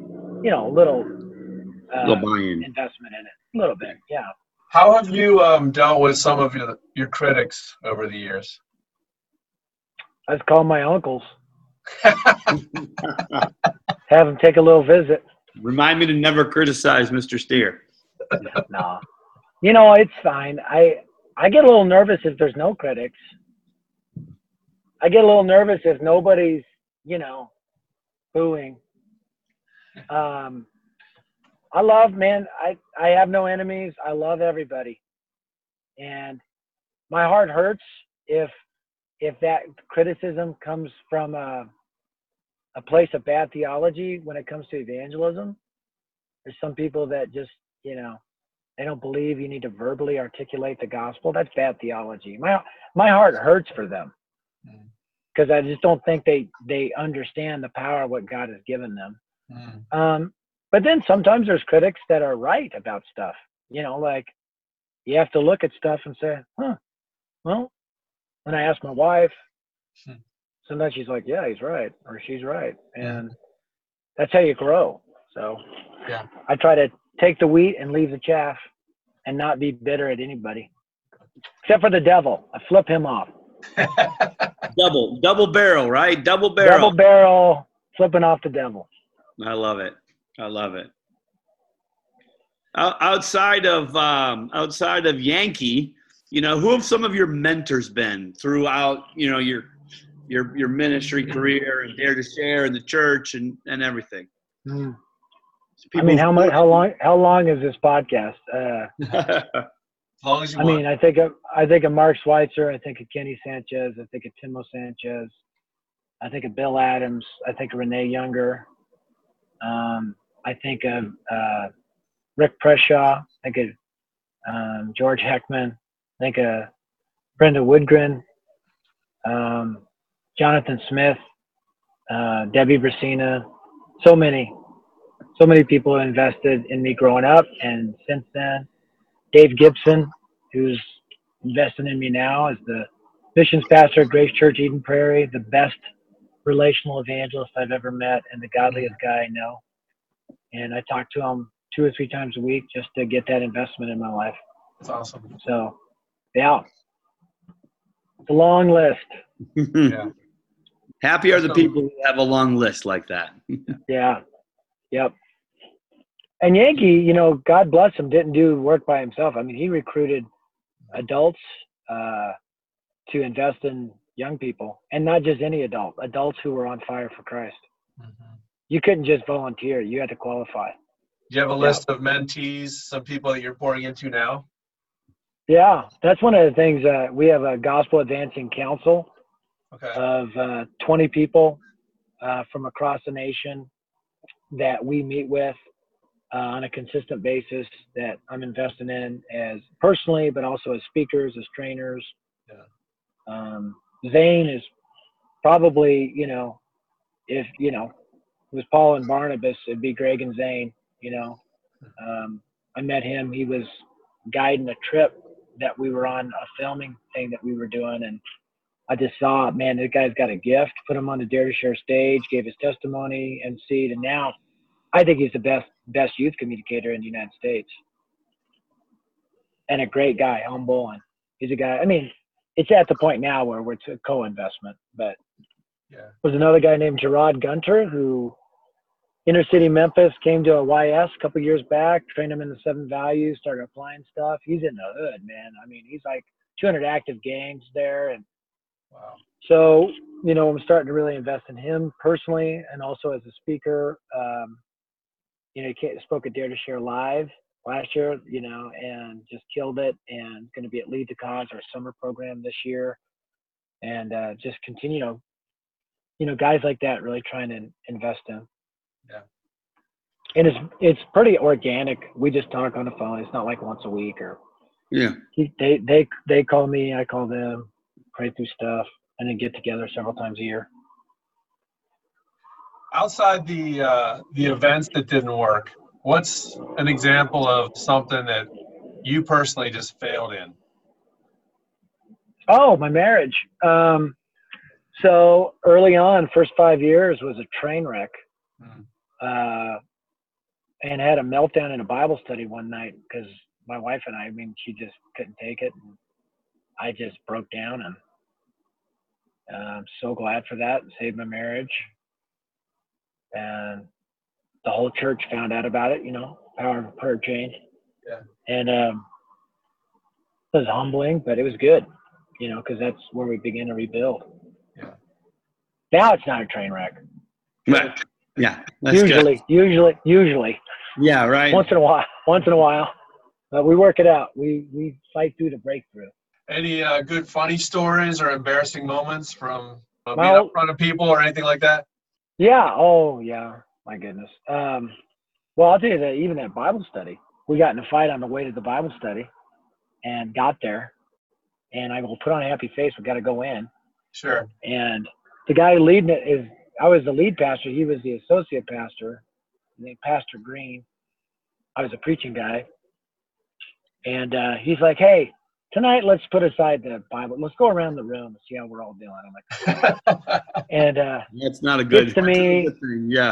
buy-in. investment in it, a little bit, yeah. How have you dealt with some of your critics over the years? I just call my uncles, have them take a little visit. Remind me to never criticize Mr. Steer. No, it's fine. I get a little nervous if there's no critics. I get a little nervous if nobody's, booing. I have no enemies. I love everybody. And my heart hurts if that criticism comes from a place of bad theology when it comes to evangelism. There's some people that just, they don't believe you need to verbally articulate the gospel. That's bad theology. My heart hurts for them because I just don't think they understand the power of what God has given them. But then sometimes there's critics that are right about stuff, like you have to look at stuff and say, well, when I ask my wife, sometimes she's like, yeah, he's right, or she's right. And that's how you grow. So yeah, I try to take the wheat and leave the chaff and not be bitter at anybody, except for the devil. I flip him off. Double barrel, right? Double barrel, flipping off the devil. I love it. Outside of Yankee, who have some of your mentors been throughout, your ministry career and Dare to Share and the church and everything? I mean, how long is this podcast? As long as you want. I think of Mark Schweitzer. I think of Kenny Sanchez. I think of Timo Sanchez. I think of Bill Adams. I think of Renee Younger. I think of Rick Preshaw. I think of George Heckman. I think of Brenda Woodgren, Jonathan Smith, Debbie Brasina. So many people invested in me growing up, and since then, Dave Gibson, who's investing in me now as the missions pastor at Grace Church Eden Prairie, the best relational evangelist I've ever met and the godliest guy I know. And I talk to him 2 or 3 times a week just to get that investment in my life. That's awesome. So, yeah, it's a long list. Yeah. Happy are the people who have a long list like that. Yeah. Yep. And Yankee, God bless him, didn't do work by himself. I mean, he recruited adults, to invest in young people, and not just any adults who were on fire for Christ. Mm-hmm. You couldn't just volunteer. You had to qualify. Do you have a list of mentees, some people that you're pouring into now? Yeah, that's one of the things. We have a gospel advancing council of 20 people from across the nation that we meet with on a consistent basis, that I'm investing in as personally, but also as speakers, as trainers. Zane is probably, if, it was Paul and Barnabas, it'd be Greg and Zane, I met him. He was guiding a trip that we were on, a filming thing that we were doing. And I just saw, man, this guy's got a gift. Put him on the Dare to Share stage, gave his testimony, emceed, and now I think he's the best youth communicator in the United States. And a great guy, humble, and he's a guy. I mean, it's at the point now where it's a co-investment. But there's another guy named Gerard Gunter who, inner city Memphis, came to a YS a couple years back, trained him in the 7 values, started applying stuff. He's in the hood, man. I mean, he's like 200 active gangs there. And so, I'm starting to really invest in him personally and also as a speaker. He spoke at Dare to Share Live last year, and just killed it, and going to be at Lead the Cause, our summer program this year. And just continue, guys like that really trying to invest in. Yeah. And it's pretty organic. We just talk on the phone. It's not like once a week or. Yeah. They call me, I call them, pray through stuff, and then get together several times a year. Outside the events that didn't work, what's an example of something that you personally just failed in? Oh, my marriage. So early on, first 5 years was a train wreck. And had a meltdown in a Bible study one night because my wife and I mean, she just couldn't take it. And I just broke down, and I'm so glad for that. It saved my marriage. And the whole church found out about it, power of prayer change. Yeah. And it was humbling, but it was good, because that's where we begin to rebuild. Yeah. Now it's not a train wreck. Right. Yeah. Usually. Yeah. Right. Once in a while. But we work it out. We fight through the breakthrough. Any good funny stories or embarrassing moments from being up front of people or anything like that? Yeah. Oh, yeah. My goodness. Well, I'll tell you that even at Bible study, we got in a fight on the way to the Bible study and got there. And I will put on a happy face. We got to go in. Sure. And the guy leading it I was the lead pastor. He was the associate pastor, named Pastor Green. I was a preaching guy. And he's like, hey, tonight let's put aside the Bible. Let's go around the room and see how we're all doing. I'm like, and that's not a good to me. Yeah.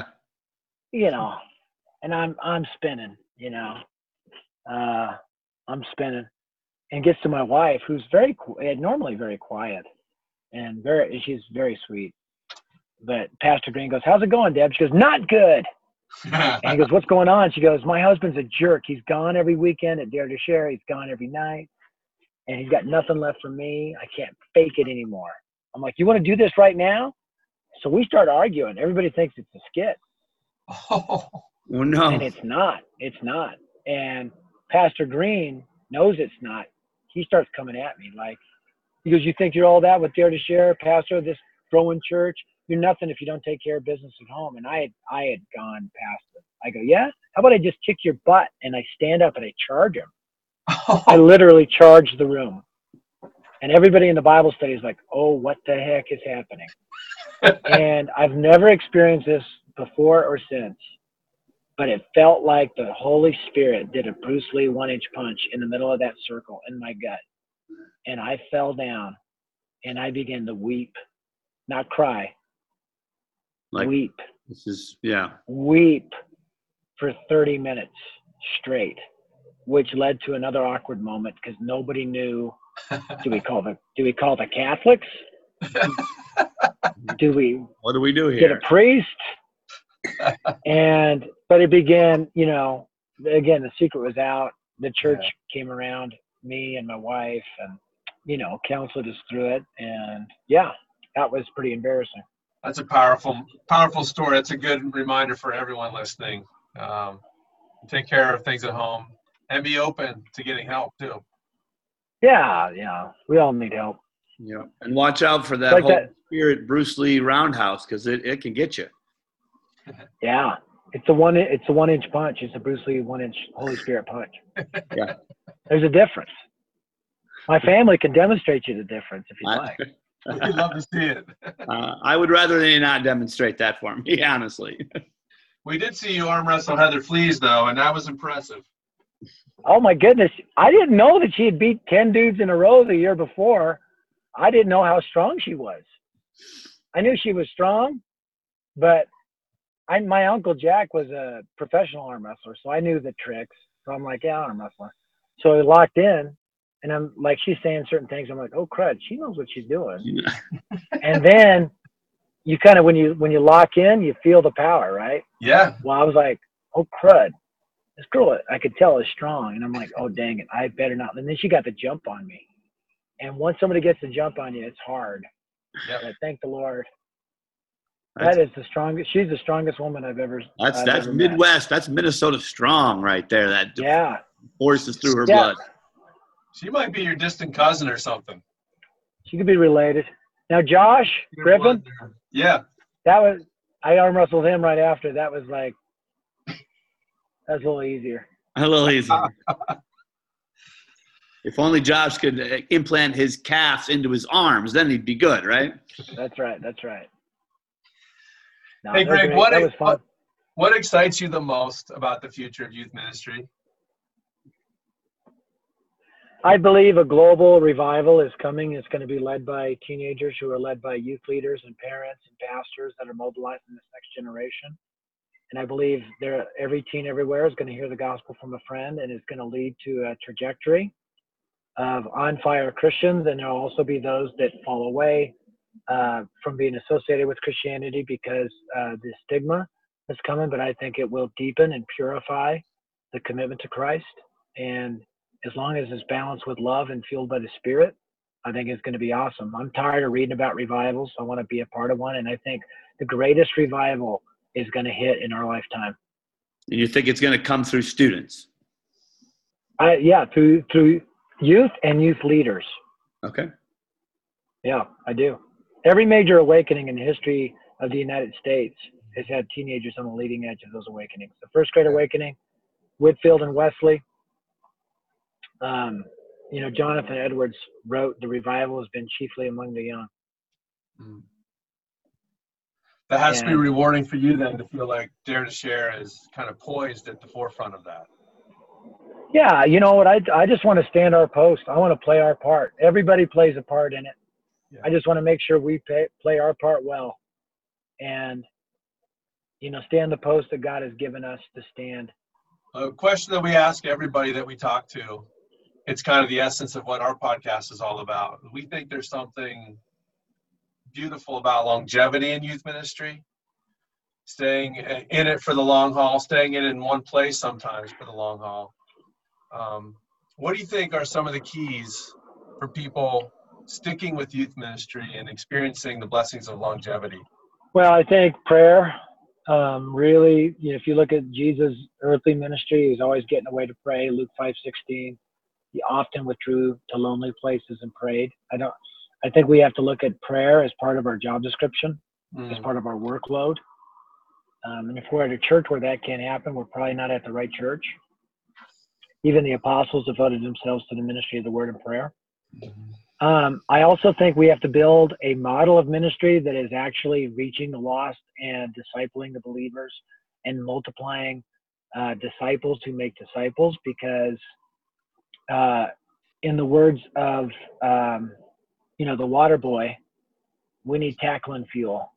And I'm spinning, I'm spinning, and gets to my wife, who's normally very quiet and she's very sweet. But Pastor Green goes, how's it going, Deb? She goes, not good. And he goes, what's going on? She goes, my husband's a jerk. He's gone every weekend at Dare to Share. He's gone every night. And he's got nothing left for me. I can't fake it anymore. I'm like, you want to do this right now? So we start arguing. Everybody thinks it's a skit. Oh, no. And it's not. It's not. And Pastor Green knows it's not. He starts coming at me like, he goes, you think you're all that with Dare to Share, pastor of this growing church? You're nothing if you don't take care of business at home. And I had gone past it. I go, yeah? How about I just kick your butt? And I stand up and I charge him. I literally charge the room. And everybody in the Bible study is like, oh, what the heck is happening? And I've never experienced this before or since. But it felt like the Holy Spirit did a Bruce Lee 1-inch punch in the middle of that circle in my gut. And I fell down and I began to weep, not cry. Weep. This is, yeah. Weep for 30 minutes straight, which led to another awkward moment because nobody knew. Do we call the Catholics? What do we do here? Get a priest? But it began, again, the secret was out. The church came around me and my wife, and counseled us through it. And yeah, that was pretty embarrassing. That's a powerful story. That's a good reminder for everyone listening. Take care of things at home and be open to getting help too. Yeah, we all need help. Yeah, and watch out for that Like Holy that. Spirit Bruce Lee roundhouse, because it can get you. Yeah, it's a 1 inch punch. It's a Bruce Lee 1 inch Holy Spirit punch. Yeah. There's a difference. My family can demonstrate you the difference if you like. We'd love to see it. I would rather they not demonstrate that for me, honestly. We did see you arm wrestle Heather Fleas, though, and that was impressive. Oh my goodness. I didn't know that she had beat 10 dudes in a row the year before. I didn't know how strong she was. I knew she was strong, but my Uncle Jack was a professional arm wrestler, so I knew the tricks. So I'm like, yeah, arm wrestler. So I locked in, and I'm like, she's saying certain things. I'm like, oh crud, she knows what she's doing. And then you kind of, when you lock in, you feel the power, right? Yeah. Well, I was like, oh crud, this girl, I could tell is strong. And I'm like, oh dang it, I better not. And then she got the jump on me. And once somebody gets the jump on you, it's hard. Yep. But thank the Lord. That is the strongest. She's the strongest woman I've ever. That's ever Midwest. met. That's Minnesota strong right there. That Yeah. forces through her Yeah. blood. She might be your distant cousin or something. She could be related. Now, Josh Griffin, Yeah. I arm wrestled him right after. That was a little easier. A little easier. If only Josh could implant his calves into his arms, then he'd be good, right? That's right. No, Hey, Greg, that was fun. what excites you the most about the future of youth ministry? I believe a global revival is coming. It's going to be led by teenagers who are led by youth leaders and parents and pastors that are mobilizing this next generation. And I believe every teen everywhere is going to hear the gospel from a friend, and it's going to lead to a trajectory of on fire Christians. And there will also be those that fall away from being associated with Christianity because the stigma is coming. But I think it will deepen and purify the commitment to Christ. And as long as it's balanced with love and fueled by the Spirit, I think it's going to be awesome. I'm tired of reading about revivals. I want to be a part of one. And I think the greatest revival is going to hit in our lifetime. And you think it's going to come through students? Through youth and youth leaders. Okay. Yeah, I do. Every major awakening in the history of the United States has had teenagers on the leading edge of those awakenings. The first great awakening, Whitefield and Wesley. Jonathan Edwards wrote, "The revival has been chiefly among the young." That has to be rewarding for you then, to feel like Dare to Share is kind of poised at the forefront of that. Yeah, you know what? I just want to stand our post. I want to play our part. Everybody plays a part in it. Yeah. I just want to make sure we play our part well, and stand the post that God has given us to stand. A question that we ask everybody that we talk to, it's kind of the essence of what our podcast is all about. We think there's something beautiful about longevity in youth ministry, staying in it for the long haul, staying in one place sometimes for the long haul. What do you think are some of the keys for people sticking with youth ministry and experiencing the blessings of longevity? Well, I think prayer. Really, if you look at Jesus' earthly ministry, he's always getting away to pray. Luke 5:16. He often withdrew to lonely places and prayed. I think we have to look at prayer as part of our job description, as part of our workload. And if we're at a church where that can't happen, we're probably not at the right church. Even the apostles devoted themselves to the ministry of the word and prayer. I also think we have to build a model of ministry that is actually reaching the lost and discipling the believers and multiplying disciples who make disciples, because in the words of the water boy, we need tackle and fuel.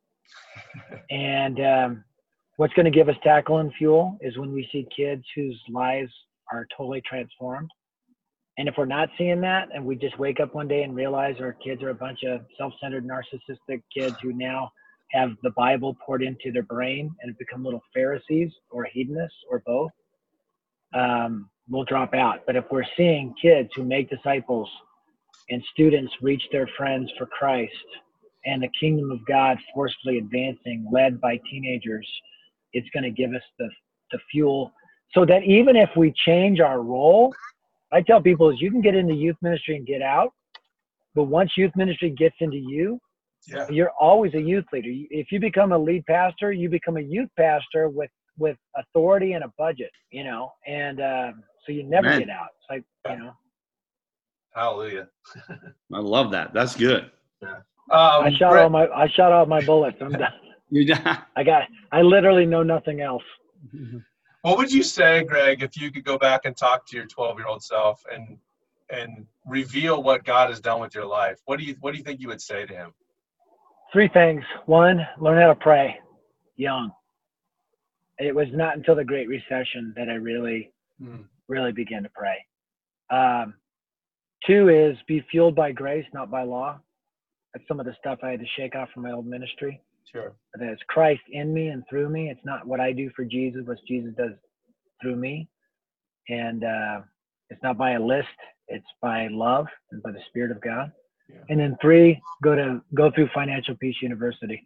And what's going to give us tackle and fuel is when we see kids whose lives are totally transformed. And if we're not seeing that, and we just wake up one day and realize our kids are a bunch of self-centered, narcissistic kids who now have the Bible poured into their brain and have become little Pharisees or hedonists or both, we'll drop out. But if we're seeing kids who make disciples and students reach their friends for Christ, and the kingdom of God forcefully advancing, led by teenagers, it's going to give us the fuel so that even if we change our role, I tell people is you can get into youth ministry and get out, but once youth ministry gets into you, you're always a youth leader. If you become a lead pastor, you become a youth pastor with authority and a budget, and so you never get out. It's like, Hallelujah. I love that. That's good. I shot all my bullets. I'm done. You're done. I literally know nothing else. What would you say, Greg, if you could go back and talk to your 12-year-old self and reveal what God has done with your life? What do you think you would say to him? 3 things. 1, learn how to pray young. It was not until the Great Recession that I really began to pray. 2 is be fueled by grace, not by law. That's some of the stuff I had to shake off from my old ministry. Sure. That it's Christ in me and through me. It's not what I do for Jesus, what Jesus does through me. And it's not by a list. It's by love and by the Spirit of God. Yeah. And then 3, go through Financial Peace University.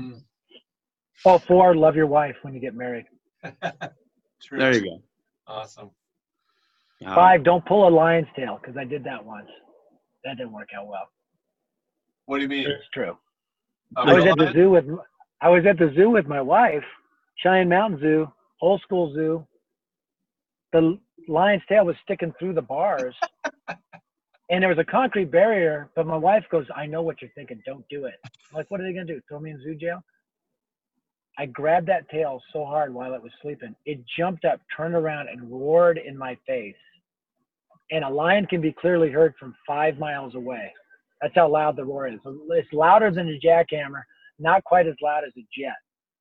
4, love your wife when you get married. True. There you go. Awesome. 5, don't pull a lion's tail, because I did that once. That didn't work out well. What do you mean? It's true. I was at the zoo with my wife, Cheyenne Mountain Zoo, old school zoo. The lion's tail was sticking through the bars, and there was a concrete barrier. But my wife goes, "I know what you're thinking. Don't do it." I'm like, what are they gonna do? Throw me in zoo jail? I grabbed that tail so hard while it was sleeping. It jumped up, turned around, and roared in my face. And a lion can be clearly heard from 5 miles away. That's how loud the roar is. It's louder than a jackhammer, not quite as loud as a jet.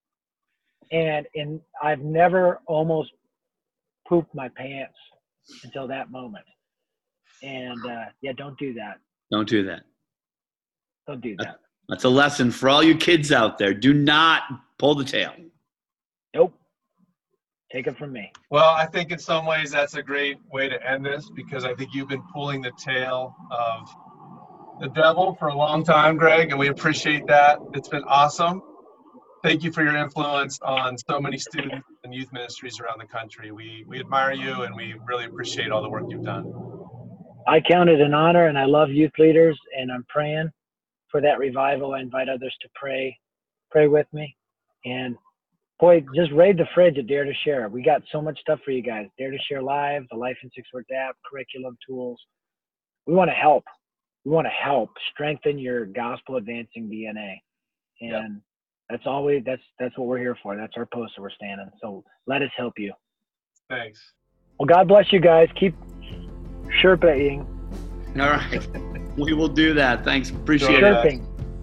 And I've never almost pooped my pants until that moment. And don't do that. Don't do that. Don't do that. That's a lesson for all you kids out there. Do not pull the tail. Nope. Take it from me. Well, I think in some ways that's a great way to end this, because I think you've been pulling the tail of the devil for a long time, Greg, and we appreciate that. It's been awesome. Thank you for your influence on so many students and youth ministries around the country. We admire you, and we really appreciate all the work you've done. I count it an honor, and I love youth leaders, and I'm praying for that revival. I invite others to pray with me. And boy, just raid the fridge at Dare to Share. We got so much stuff for you guys. Dare to Share Live, the Life in 6 Words app, curriculum tools. We want to help. We want to help strengthen your gospel advancing DNA. And that's what we're here for. That's our post that we're standing. So let us help you. Thanks. Well, God bless you guys. Keep Sherpaing. All right. We will do that. Thanks. Appreciate Sherping. it.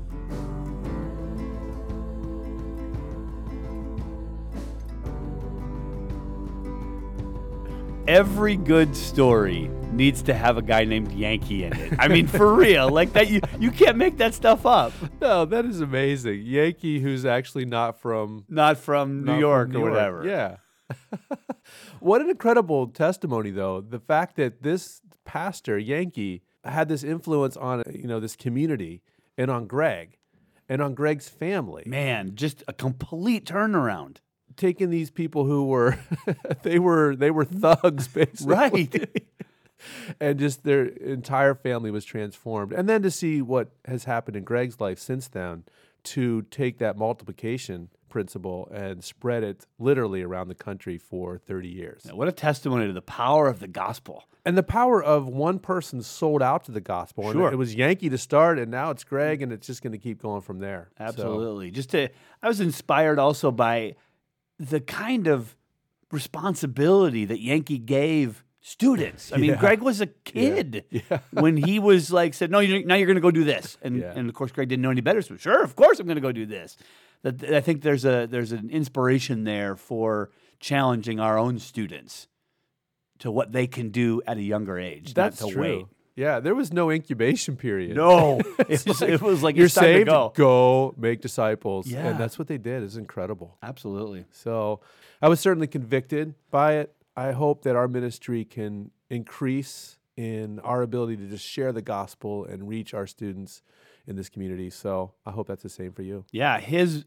Every good story needs to have a guy named Yankee in it. I mean, for real. Like that, you can't make that stuff up. No, that is amazing. Yankee, who's actually not from New York or whatever. Yeah. What an incredible testimony, though. The fact that this pastor, Yankee, had this influence on, this community and on Greg and on Greg's family. Man, just a complete turnaround. Taking these people who were, they were thugs, basically. Right. And just their entire family was transformed. And then to see what has happened in Greg's life since then, to take that multiplication principle and spread it literally around the country for 30 years. Yeah, what a testimony to the power of the gospel. And the power of one person sold out to the gospel. Sure. And it was Yankee to start, and now it's Greg, and it's just going to keep going from there. Absolutely. I was inspired also by the kind of responsibility that Yankee gave students. I mean, Greg was a kid when he was said, no, now you're going to go do this. And of course, Greg didn't know any better. So sure, of course I'm going to go do this. I think there's an inspiration there for challenging our own students to what they can do at a younger age. That's not to true. wait. Yeah, there was no incubation period. No, it was like you're it's time to saved. Go make disciples. Yeah. And that's what they did. It's incredible. Absolutely. So I was certainly convicted by it. I hope that our ministry can increase in our ability to just share the gospel and reach our students in this community. So I hope that's the same for you. Yeah, his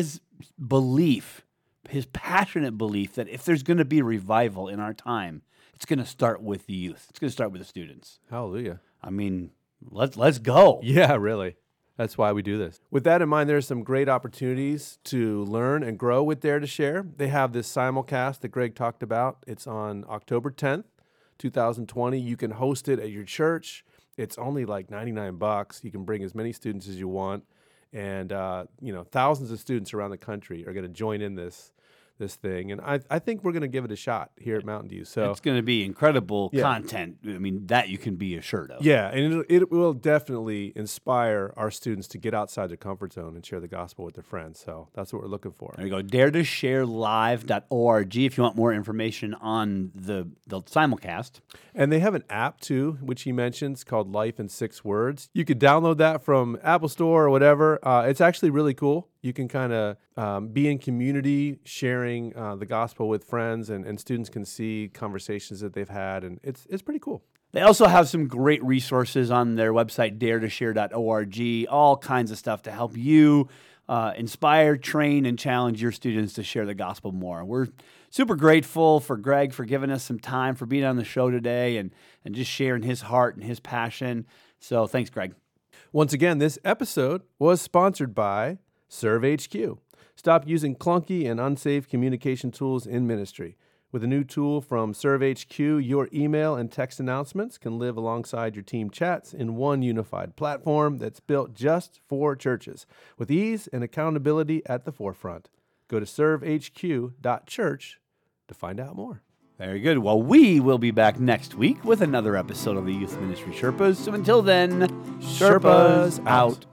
belief, his passionate belief that if there's going to be revival in our time, it's going to start with the youth. It's going to start with the students. Hallelujah. I mean, let's go. Yeah, really. That's why we do this. With that in mind, there's some great opportunities to learn and grow with Dare to Share. They have this simulcast that Greg talked about. It's on October 10th, 2020. You can host it at your church. It's only like $99. You can bring as many students as you want. And, thousands of students around the country are going to join in this thing. And I think we're going to give it a shot here at Mountain View. So it's going to be incredible content. I mean, that you can be assured of. Yeah, and it will definitely inspire our students to get outside their comfort zone and share the gospel with their friends. So that's what we're looking for. There you go, daretosharelive.org if you want more information on the simulcast. And they have an app too, which he mentions, called Life in 6 Words. You could download that from Apple Store or whatever. It's actually really cool. You can kind of be in community, sharing the gospel with friends, and students can see conversations that they've had, and it's pretty cool. They also have some great resources on their website, daretosshare.org, all kinds of stuff to help you inspire, train, and challenge your students to share the gospel more. We're super grateful for Greg for giving us some time, for being on the show today, and just sharing his heart and his passion. So thanks, Greg. Once again, this episode was sponsored by Serve HQ. Stop using clunky and unsafe communication tools in ministry. With a new tool from Serve HQ, your email and text announcements can live alongside your team chats in one unified platform that's built just for churches, with ease and accountability at the forefront. Go to servehq.church to find out more. Very good. Well, we will be back next week with another episode of the Youth Ministry Sherpas. So until then, Sherpas out.